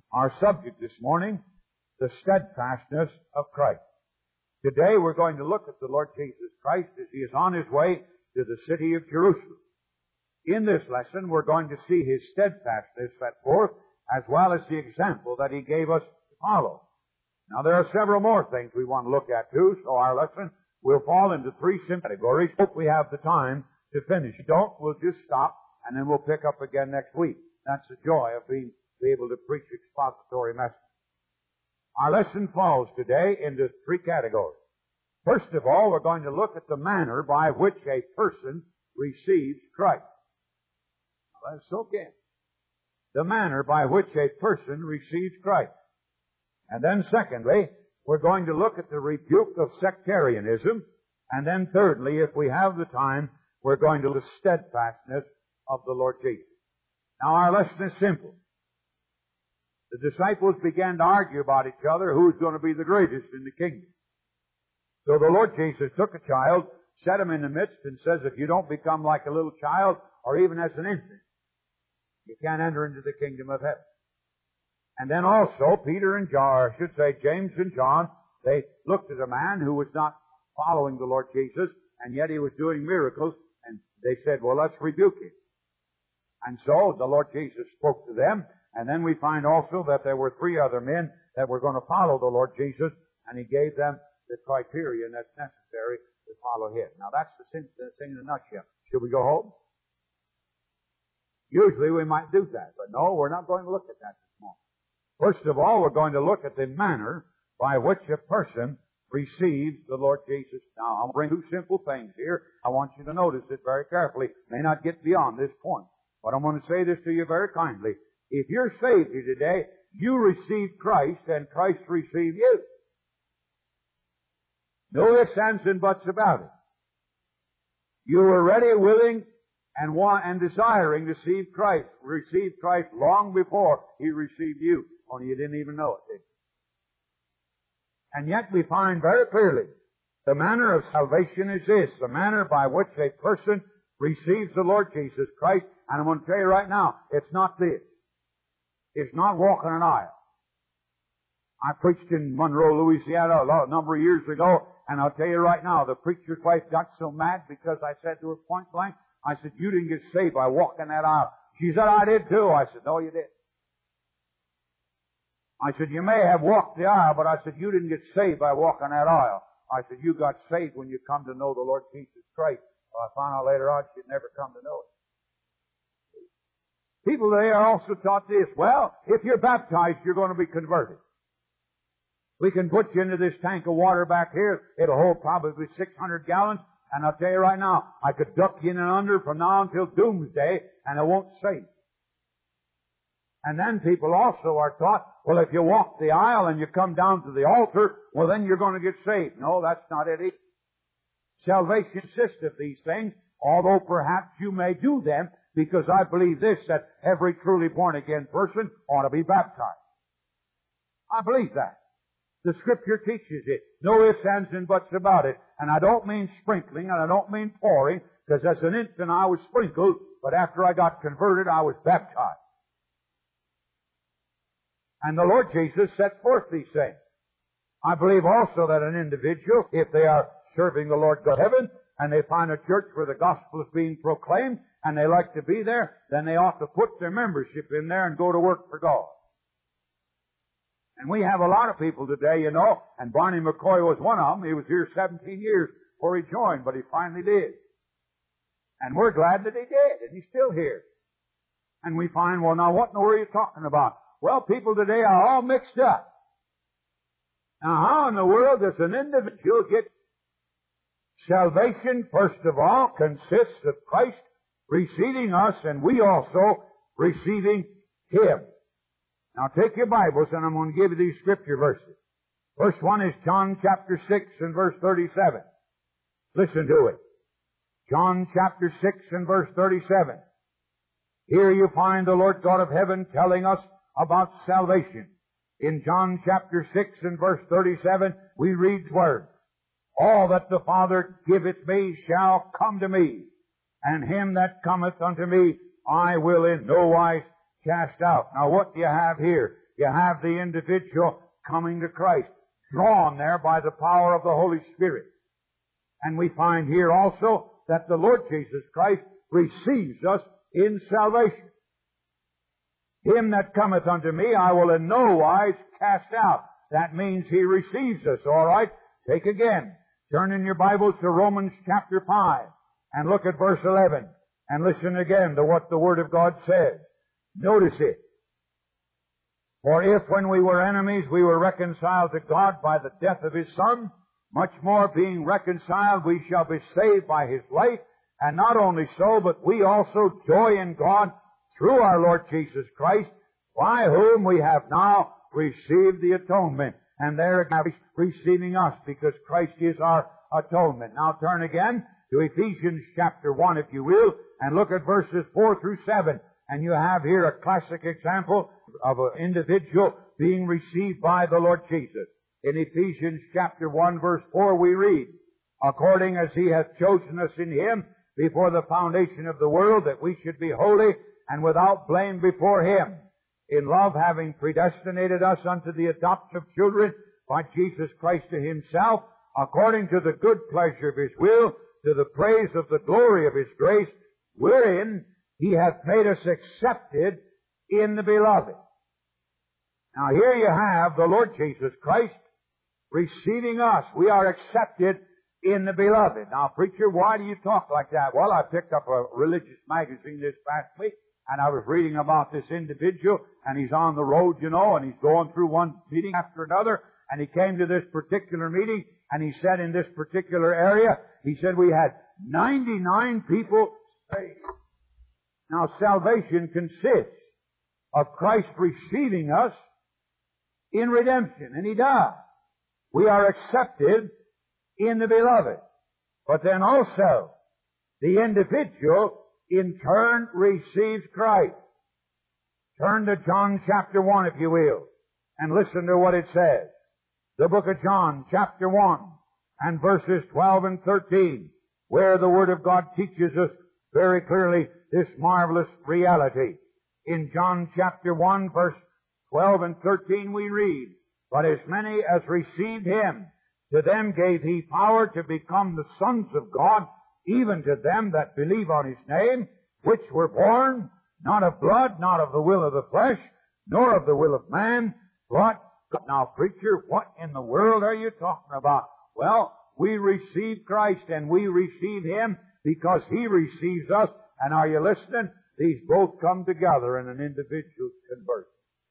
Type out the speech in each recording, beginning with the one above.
Our subject this morning, the steadfastness of Christ. Today we're going to look at the Lord Jesus Christ as He is on His way to the city of Jerusalem. In this lesson we're going to see His steadfastness set forth, as well as the example that He gave us to follow. Now there are several more things we want to look at too, so our lesson will fall into three simple categories. Hope we have the time to finish. If we don't, we'll just stop and then we'll pick up again next week. That's the joy of being able to preach expository messages. Our lesson falls today into three categories. First of all, we're going to look at the manner by which a person receives Christ. Now, let's soak in. The manner by which a person receives Christ. And then secondly, we're going to look at the rebuke of sectarianism. And then thirdly, if we have the time, we're going to look at the steadfastness of the Lord Jesus. Now our lesson is simple. The disciples began to argue about each other who's going to be the greatest in the kingdom. So the Lord Jesus took a child, set him in the midst, and says, if you don't become like a little child, or even as an infant, you can't enter into the kingdom of heaven. And then also, Peter and John, or I should say James and John, they looked at a man who was not following the Lord Jesus, and yet he was doing miracles, and they said, well, let's rebuke him. And so the Lord Jesus spoke to them, and then we find also that there were three other men that were going to follow the Lord Jesus, and He gave them the criterion that's necessary to follow Him. Now that's the thing in a nutshell. Should we go home? Usually we might do that, but no, we're not going to look at that this morning. First of all, we're going to look at the manner by which a person receives the Lord Jesus. Now, I'll bring two simple things here. I want you to notice it very carefully. May not get beyond this point, but I'm going to say this to you very kindly. If you're saved here today, you receive Christ and Christ receive you. No ifs, ands, and buts about it. You were ready, willing, and desiring to receive Christ long before He received you. Only you didn't even know it, did you? And yet we find very clearly the manner of salvation is this, the manner by which a person receives the Lord Jesus Christ. And I'm going to tell you right now, it's not this. It's not walking an aisle. I preached in Monroe, Louisiana a number of years ago, and I'll tell you right now, the preacher's wife got so mad because I said to her point blank, I said, you didn't get saved by walking that aisle. She said, I did too. I said, no, you didn't. I said, you may have walked the aisle, but I said, you didn't get saved by walking that aisle. I said, you got saved when you come to know the Lord Jesus Christ. Well, I found out later on she'd never come to know it. People today are also taught this. Well, if you're baptized, you're going to be converted. We can put you into this tank of water back here. It'll hold probably 600 gallons. And I'll tell you right now, I could duck you in and under from now until doomsday, and it won't save. And then people also are taught, well, if you walk the aisle and you come down to the altar, well, then you're going to get saved. No, that's not it either. Salvation consists of these things, although perhaps you may do them, because I believe this, that every truly born-again person ought to be baptized. I believe that. The Scripture teaches it. No ifs, ands, and buts about it. And I don't mean sprinkling, and I don't mean pouring, because as an infant I was sprinkled, but after I got converted I was baptized. And the Lord Jesus set forth these things. I believe also that an individual, if they are serving the Lord God of heaven, and they find a church where the gospel is being proclaimed, and they like to be there, then they ought to put their membership in there and go to work for God. And we have a lot of people today, you know, and Barney McCoy was one of them. He was here 17 years before he joined, but he finally did. And we're glad that he did, and he's still here. And we find, well, now what in the world are you talking about? Well, people today are all mixed up. Now, how in the world does an individual get salvation? First of all, consists of Christ receiving us, and we also receiving Him. Now take your Bibles, and I'm going to give you these Scripture verses. First one is John chapter 6 and verse 37. Listen to it. John chapter 6 and verse 37. Here you find the Lord God of heaven telling us about salvation. In John chapter 6 and verse 37, we read the words, all that the Father giveth me shall come to me, and him that cometh unto me I will in no wise cast out. Now what do you have here? You have the individual coming to Christ, drawn there by the power of the Holy Spirit. And we find here also that the Lord Jesus Christ receives us in salvation. Him that cometh unto me, I will in no wise cast out. That means He receives us, all right? Take again. Turn in your Bibles to Romans chapter 5 and look at verse 11 and listen again to what the Word of God says. Notice it. For if when we were enemies we were reconciled to God by the death of His Son, much more being reconciled we shall be saved by His life. And not only so, but we also joy in God through our Lord Jesus Christ, by whom we have now received the atonement. And there He's receiving us, because Christ is our atonement. Now turn again to Ephesians chapter 1, if you will, and look at verses 4 through 7. And you have here a classic example of an individual being received by the Lord Jesus. In Ephesians chapter 1, verse 4, we read, according as He hath chosen us in Him before the foundation of the world, that we should be holy and without blame before Him, in love having predestinated us unto the adoption of children by Jesus Christ to Himself, according to the good pleasure of His will, to the praise of the glory of His grace, wherein He hath made us accepted in the Beloved. Now here you have the Lord Jesus Christ receiving us. We are accepted in the Beloved. Now, preacher, why do you talk like that? Well, I picked up a religious magazine this past week, and I was reading about this individual, and he's on the road, you know, and he's going through one meeting after another, and he came to this particular meeting, and he said in this particular area, he said we had 99 people saved. Now, salvation consists of Christ receiving us in redemption, and He does. We are accepted in the Beloved. But then also, the individual in turn receives Christ. Turn to John chapter 1, if you will, and listen to what it says. The book of John chapter 1 and verses 12 and 13, where the Word of God teaches us very clearly this marvelous reality. In John chapter 1, verse 12 and 13 we read, but as many as received Him, to them gave He power to become the sons of God, even to them that believe on His name, which were born, not of blood, not of the will of the flesh, nor of the will of man, but God. Now, preacher, what in the world are you talking about? Well, we receive Christ, and we receive Him because He receives us. And are you listening? These both come together in an individual's conversion.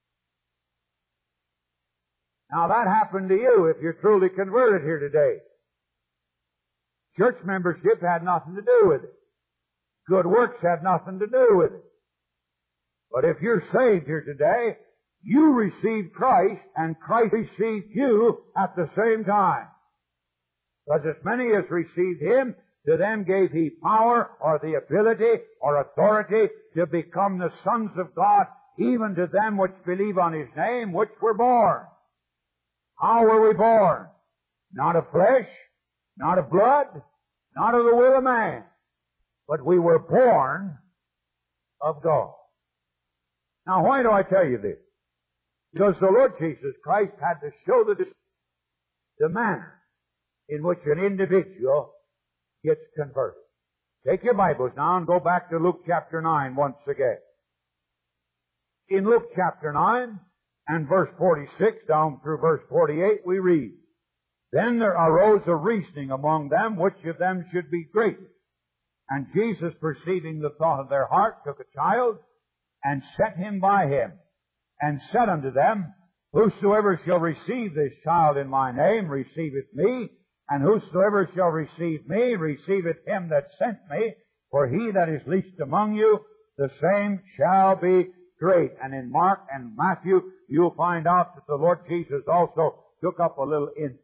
Now that happened to you if you're truly converted here today. Church membership had nothing to do with it. Good works had nothing to do with it. But if you're saved here today, you received Christ and Christ received you at the same time. Because as many as received Him, to them gave He power or the ability or authority to become the sons of God, even to them which believe on His name, which were born. How were we born? Not of flesh, not of blood, not of the will of man, but we were born of God. Now, why do I tell you this? Because the Lord Jesus Christ had to show the manner in which an individual gets converted. Take your Bibles now and go back to Luke chapter 9 once again. In Luke chapter 9 and verse 46 down through verse 48 we read, then there arose a reasoning among them which of them should be greatest. And Jesus, perceiving the thought of their heart, took a child and set him by him, and said unto them, whosoever shall receive this child in my name receiveth me, and whosoever shall receive me receiveth him that sent me. For he that is least among you, the same shall be great. And in Mark and Matthew, you'll find out that the Lord Jesus also took up a little infant.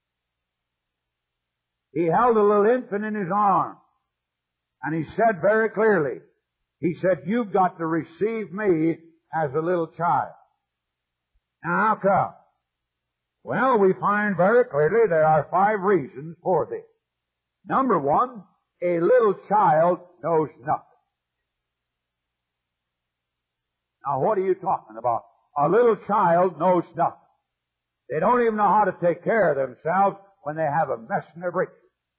He held a little infant in His arms, and He said very clearly, He said, you've got to receive me as a little child. Now, how come? Well, we find very clearly there are 5 reasons for this. Number 1, a little child knows nothing. Now, what are you talking about? a little child knows nothing. They don't even know how to take care of themselves when they have a mess in their breeches.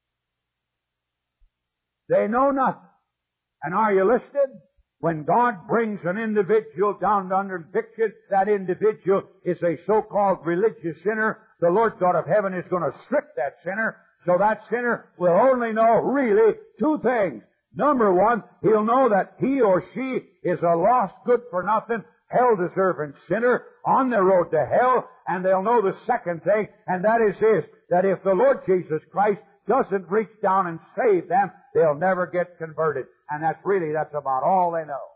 They know nothing. And are you listening? When God brings an individual down under conviction, that individual is a so-called religious sinner. The Lord God of heaven is going to strip that sinner, so that sinner will only know really two things. Number one, he'll know that he or she is a lost, good-for-nothing, hell-deserving sinner on the road to hell, and they'll know the second thing, and that is this, that if the Lord Jesus Christ doesn't reach down and save them, they'll never get converted. And that's about all they know.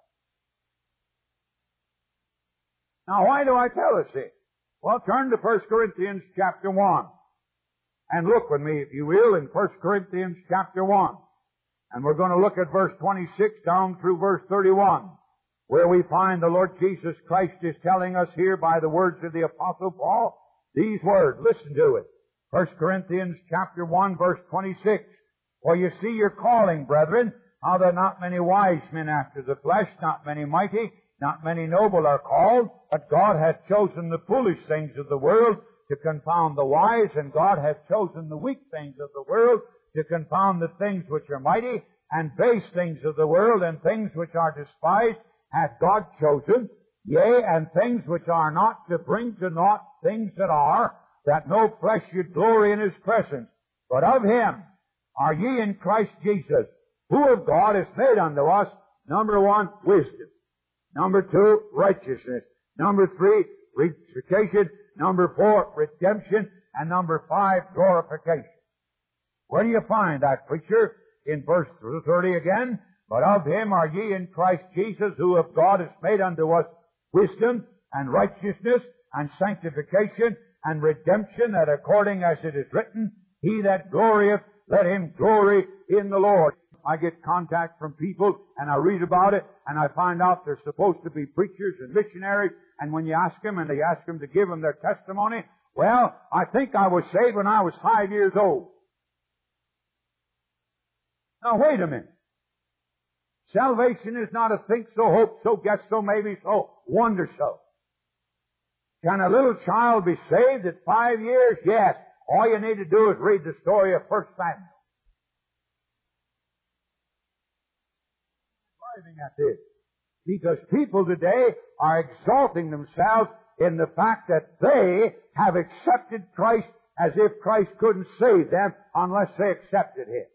Now, why do I tell us this? Well, turn to 1 Corinthians chapter 1. And look with me, if you will, in 1 Corinthians chapter 1. And we're going to look at verse 26 down through verse 31, where we find the Lord Jesus Christ is telling us here by the words of the Apostle Paul, these words. Listen to it. 1 Corinthians chapter 1, verse 26. For you see your calling, brethren, how there are not many wise men after the flesh, not many mighty, not many noble are called, but God hath chosen the foolish things of the world to confound the wise, and God hath chosen the weak things of the world to confound the things which are mighty, and base things of the world, and things which are despised hath God chosen, yea, and things which are not, to bring to naught things that are, that no flesh should glory in His presence. But of Him are ye in Christ Jesus, who of God is made unto us, number one, wisdom. Number two, righteousness. Number three, justification. Number four, redemption. And number five, glorification. Where do you find that, preacher? In verse 30 again. But of Him are ye in Christ Jesus, who of God is made unto us wisdom and righteousness and sanctification and redemption, that according as it is written, He that glorieth, let him glory in the Lord. I get contact from people, and I read about it, and I find out they're supposed to be preachers and missionaries, and when you ask them, and they ask them to give them their testimony, well, I think I was saved when I was 5 years old. Now, wait a minute. Salvation is not a think so, hope so, guess so, maybe so, wonder so. Can a little child be saved at 5 years? Yes. All you need to do is read the story of 1 Samuel. Driving at this. Because people today are exalting themselves in the fact that they have accepted Christ as if Christ couldn't save them unless they accepted Him.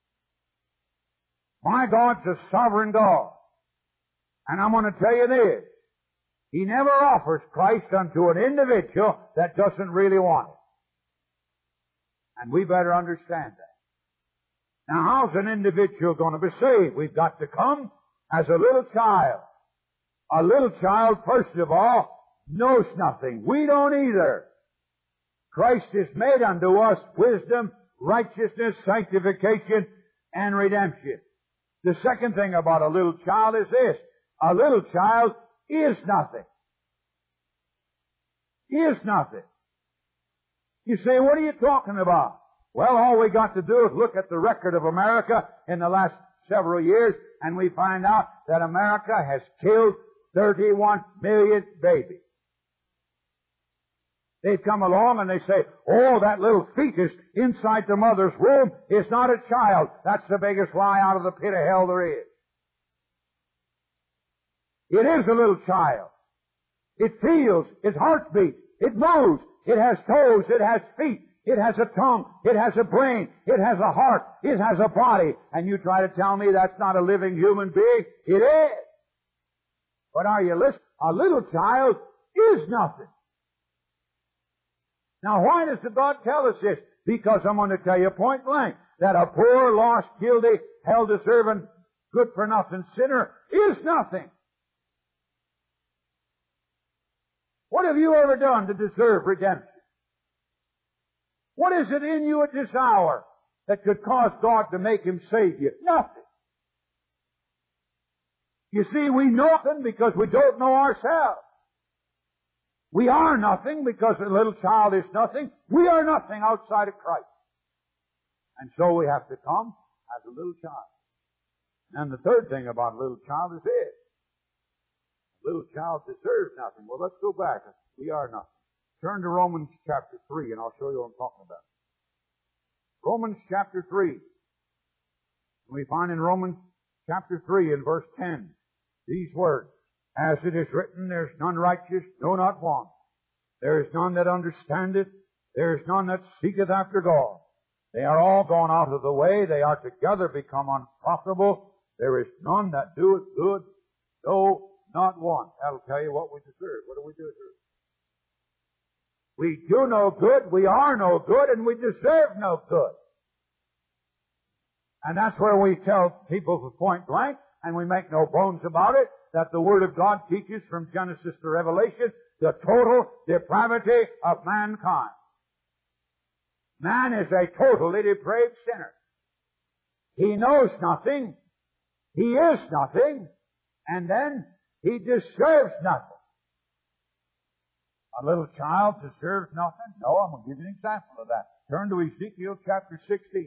My God's a sovereign God. And I'm going to tell you this. He never offers Christ unto an individual that doesn't really want it. And we better understand that. Now, how's an individual going to be saved? We've got to come as a little child. A little child, first of all, knows nothing. We don't either. Christ is made unto us wisdom, righteousness, sanctification, and redemption. The second thing about a little child is this. A little child is nothing. Is nothing. You say, what are you talking about? Well, all we got to do is look at the record of America in the last several years, and we find out that America has killed 31 million babies. They come along and they say, oh, that little fetus inside the mother's womb is not a child. That's the biggest lie out of the pit of hell there is. It is a little child. It feels, its heart beats, it moves, it has toes, it has feet, it has a tongue, it has a brain, it has a heart, it has a body. And you try to tell me that's not a living human being? It is. But are you listening? A little child is nothing. Now, why does the God tell us this? Because I'm going to tell you point blank that a poor, lost, guilty, hell-deserving, good-for-nothing sinner is nothing. What have you ever done to deserve redemption? What is it in you at this hour that could cause God to make Him save you? Nothing. You see, we know nothing because we don't know ourselves. We are nothing because a little child is nothing. We are nothing outside of Christ. And so we have to come as a little child. And the third thing about a little child is this. Little child deserves nothing. Well, let's go back. We are nothing. Turn to Romans chapter 3, and I'll show you what I'm talking about. Romans chapter 3. We find in Romans chapter 3 and verse 10 these words, as it is written, there is none righteous, no, not one. There is none that understandeth, there is none that seeketh after God. They are all gone out of the way, they are together become unprofitable. There is none that doeth good, no, not one. That'll tell you what we deserve. What do we deserve? We do no good, we are no good, and we deserve no good. And that's where we tell people point blank, and we make no bones about it, that the Word of God teaches from Genesis to Revelation the total depravity of mankind. Man is a totally depraved sinner. He knows nothing, he is nothing, and then he deserves nothing. A little child deserves nothing? No, I'm going to give you an example of that. Turn to Ezekiel chapter 16.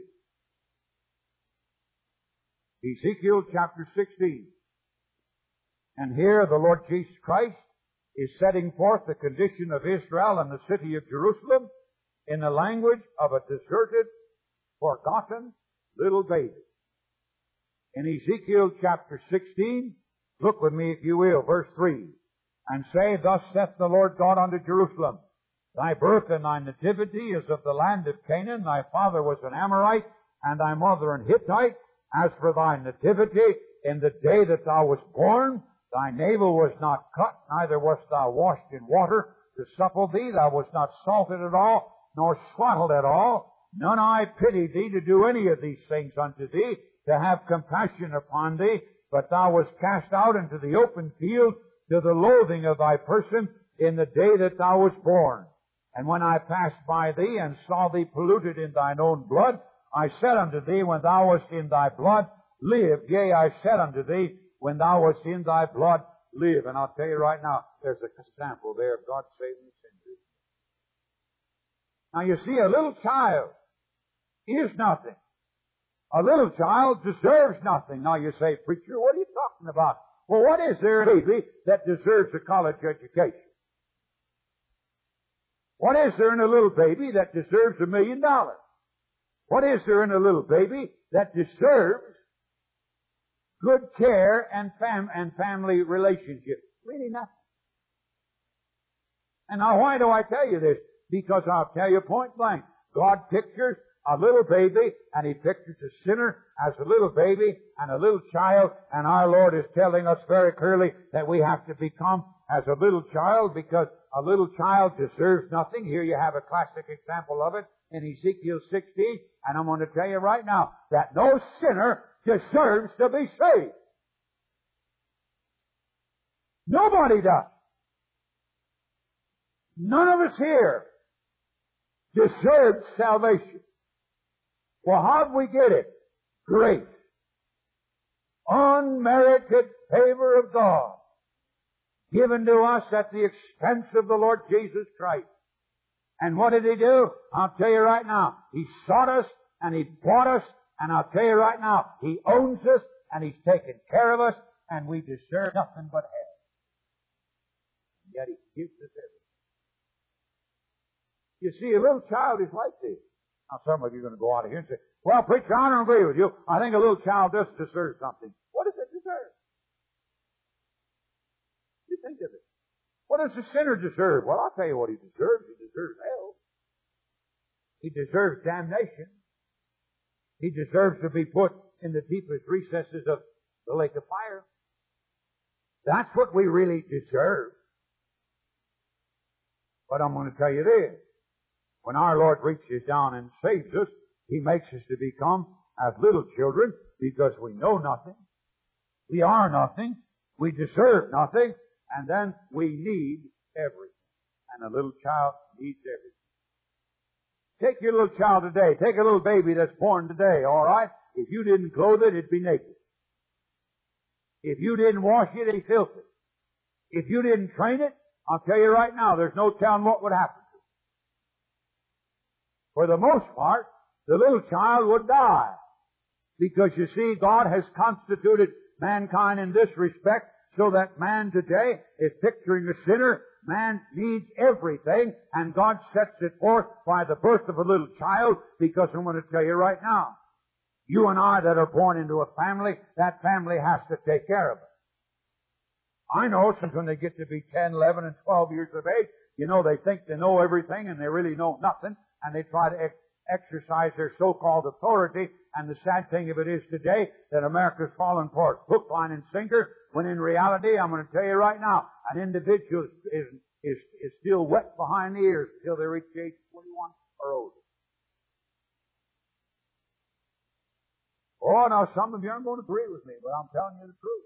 Ezekiel chapter 16. And here the Lord Jesus Christ is setting forth the condition of Israel and the city of Jerusalem in the language of a deserted, forgotten little baby. In Ezekiel chapter 16, look with me if you will, verse 3. And say, thus saith the Lord God unto Jerusalem, thy birth and thy nativity is of the land of Canaan. Thy father was an Amorite, and thy mother an Hittite. As for thy nativity, in the day that thou wast born, thy navel was not cut, neither wast thou washed in water to supple thee. Thou wast not salted at all, nor swaddled at all. None I pity thee to do any of these things unto thee, to have compassion upon thee. But thou wast cast out into the open field, to the loathing of thy person in the day that thou wast born. And when I passed by thee and saw thee polluted in thine own blood, I said unto thee, when thou wast in thy blood, live. Yea, I said unto thee, when thou wast in thy blood, live. And I'll tell you right now, there's a example there of God saving sinners. Now you see, a little child is nothing. A little child deserves nothing. Now you say, preacher, what are you talking about? Well, what is there in a baby that deserves a college education? What is there in a little baby that deserves $1 million? What is there in a little baby that deserves good care and family relationships? Really nothing. And now why do I tell you this? Because I'll tell you point blank. God pictures a little baby, and He pictures a sinner as a little baby and a little child, and our Lord is telling us very clearly that we have to become as a little child, because a little child deserves nothing. Here you have a classic example of it in Ezekiel 16, and I'm going to tell you right now that no sinner deserves to be saved. Nobody does. None of us here deserves salvation. Well, how did we get it? Grace. Unmerited favor of God, given to us at the expense of the Lord Jesus Christ. And what did He do? I'll tell you right now. He sought us, and He bought us, and I'll tell you right now, He owns us, and He's taken care of us, and we deserve nothing but hell. And yet He gives us everything. You see, a little child is like this. Now, some of you are going to go out of here and say, well, preacher, I don't agree with you. I think a little child does deserve something. What does it deserve? You think of it. What does the sinner deserve? Well, I'll tell you what he deserves. He deserves hell. He deserves damnation. He deserves to be put in the deepest recesses of the lake of fire. That's what we really deserve. But I'm going to tell you this. When our Lord reaches down and saves us, He makes us to become as little children because we know nothing. We are nothing. We deserve nothing. And then we need everything. And a little child needs everything. Take your little child today. Take a little baby that's born today, all right? If you didn't clothe it, it'd be naked. If you didn't wash it, it'd be filthy. If you didn't train it, I'll tell you right now, there's no telling what would happen. For the most part, the little child would die. Because you see, God has constituted mankind in this respect So that man today is picturing a sinner. Man needs everything, and God sets it forth by the birth of a little child, because I'm going to tell you right now, you and I that are born into a family, that family has to take care of it. I know since when they get to be 10, 11, and 12 years of age, they think they know everything and they really know nothing, and they try to exercise their so-called authority. And the sad thing of it is today that America's fallen for it, hook, line, and sinker, when in reality, I'm going to tell you right now, an individual is still wet behind the ears until they reach age 21 or older. Oh, now some of you aren't going to agree with me, but I'm telling you the truth.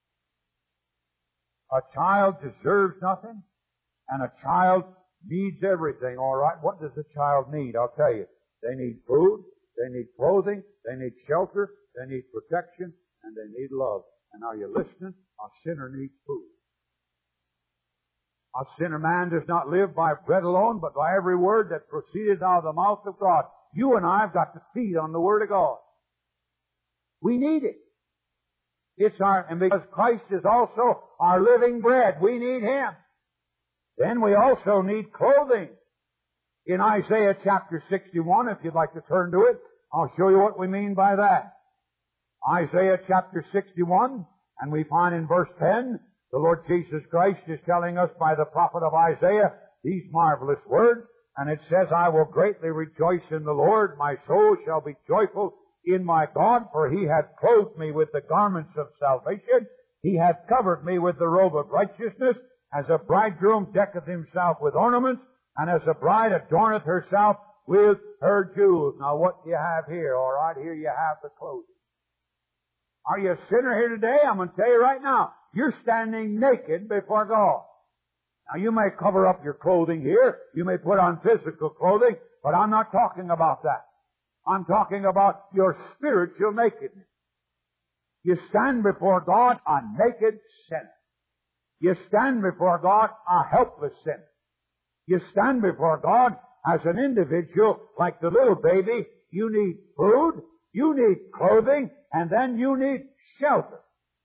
A child deserves nothing, and a child needs everything, all right? What does a child need? I'll tell you. They need food, they need clothing, they need shelter, they need protection, and they need love. And are you listening? A sinner needs food. A sinner man does not live by bread alone, but by every word that proceeded out of the mouth of God. You and I have got to feed on the Word of God. We need it. And because Christ is also our living bread, we need Him. Then we also need clothing. In Isaiah chapter 61, if you'd like to turn to it, I'll show you what we mean by that. Isaiah chapter 61, and we find in verse 10, the Lord Jesus Christ is telling us by the prophet of Isaiah these marvelous words, and it says, I will greatly rejoice in the Lord, my soul shall be joyful in my God, for He hath clothed me with the garments of salvation, He hath covered me with the robe of righteousness, as a bridegroom decketh himself with ornaments, and as a bride adorneth herself with her jewels. Now what do you have here? All right, here you have the clothing. Are you a sinner here today? I'm going to tell you right now, you're standing naked before God. Now you may cover up your clothing here, you may put on physical clothing, but I'm not talking about that. I'm talking about your spiritual nakedness. You stand before God a naked sinner. You stand before God a helpless sinner. You stand before God as an individual like the little baby. You need food, you need clothing, and then you need shelter.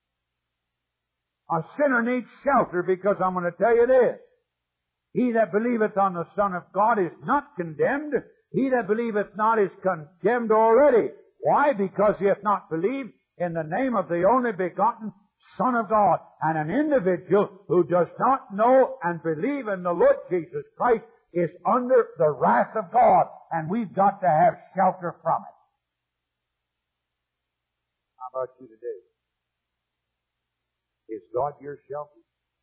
A sinner needs shelter because I'm going to tell you this. He that believeth on the Son of God is not condemned. He that believeth not is condemned already. Why? Because he hath not believed in the name of the only begotten Son of God. And an individual who does not know and believe in the Lord Jesus Christ is under the wrath of God. And we've got to have shelter from it. How about you today? Is God your shelter?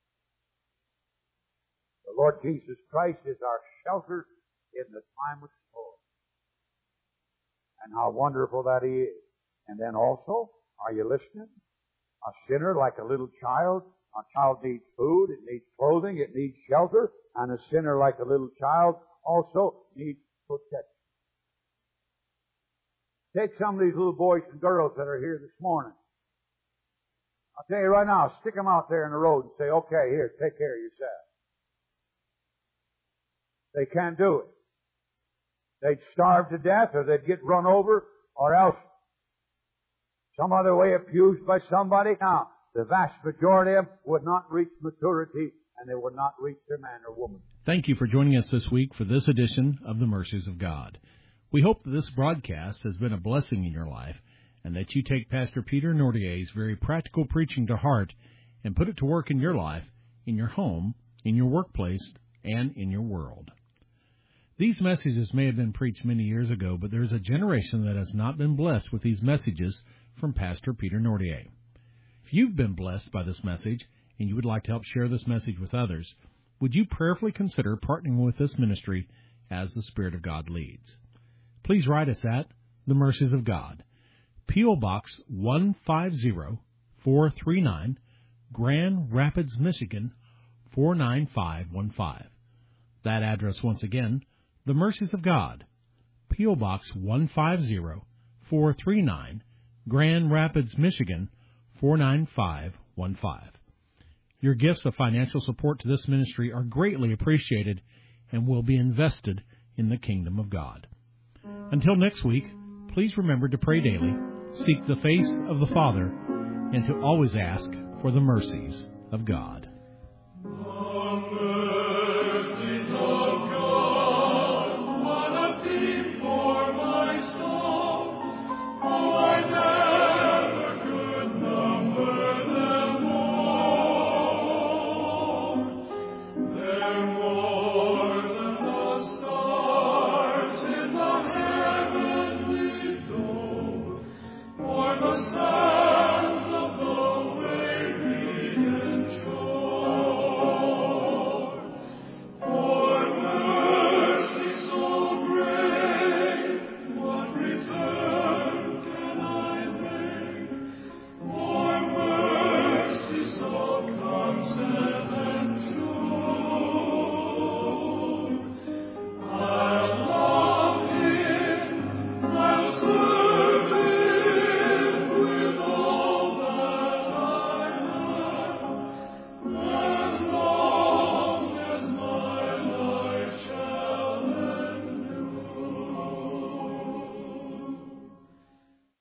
The Lord Jesus Christ is our shelter in the time of storm. And how wonderful that He is. And then also, are you listening? A sinner like a little child. A child needs food, it needs clothing, it needs shelter. And a sinner like a little child also needs protection. Take some of these little boys and girls that are here this morning. I'll tell you right now, stick them out there in the road and say, okay, here, take care of yourself. They can't do it. They'd starve to death, or they'd get run over, or else some other way abused by somebody. Now, the vast majority of them would not reach maturity, and they would not reach their man or woman. Thank you for joining us this week for this edition of The Mercies of God. We hope that this broadcast has been a blessing in your life, and that you take Pastor Peter Nordier's very practical preaching to heart and put it to work in your life, in your home, in your workplace, and in your world. These messages may have been preached many years ago, but there's a generation that has not been blessed with these messages from Pastor Peter Nordier. If you've been blessed by this message and you would like to help share this message with others, would you prayerfully consider partnering with this ministry as the Spirit of God leads? Please write us at The Mercies of God, P.O. Box 150439, Grand Rapids, Michigan 49515. That address once again, The Mercies of God, P.O. Box 150439, Grand Rapids, Michigan 49515. Your gifts of financial support to this ministry are greatly appreciated and will be invested in the kingdom of God. Until next week, please remember to pray daily, seek the face of the Father, and to always ask for the mercies of God.